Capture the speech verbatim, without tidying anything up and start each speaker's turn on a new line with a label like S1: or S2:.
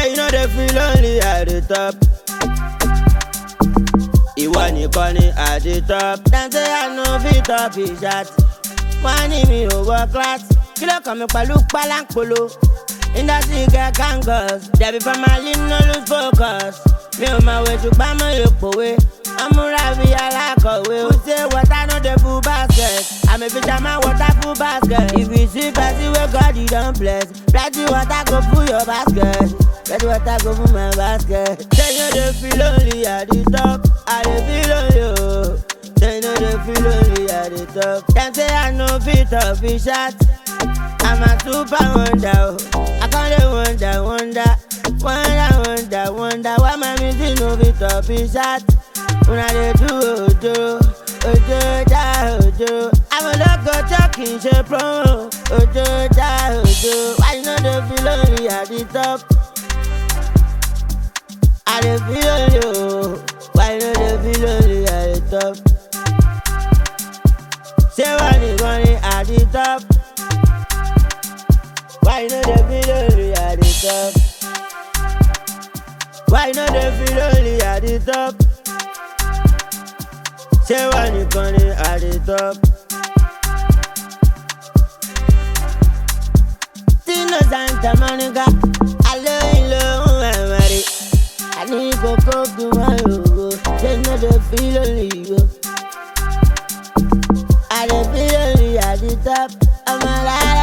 S1: Say you know they feel lonely at the top. Ìwọ nìkan ni at the top. Dem say I no fit up his shot. Wọ́n ní mi ò wọ class. Kí ló kàn mí pẹ̀lú pálánkolo? Industry get kangas. Debi for my lean no lose focus. Mi ò máa wé ṣùgbọ́n mo lè pòwe. Amúra bí alákọ̀wé. Who say water no dey full basket? I'm a fisherman, water full basket. If you see person wey God you don bless, plenty water go full your basket. Plenty water go full my basket. Say you dey feel lonely at the top. I dey feel lonely oh. Say you dey feel lonely at the top. Dem say I no fit up his shot. I'm a super wonder oh. I can't dey wonder, wonder. Wonder, wonder, wonder. Why my music no fit up his shot? When I dey do ojo, ojo da ojo. I'm a local talking shit promo. Ojo da ojo. Why you know they feel lonely at the top? I dey feel lonely oh. Why you know they feel lonely at the top? Say when they running at the top. Why you know they feel lonely at the top? Why you know they feel lonely at the top? Say when you running at the top. Tino Santa Monica, I love you, love my money. I need to go to my logo. Say no they feel lonely yo. I dey feel lonely at the top of my life.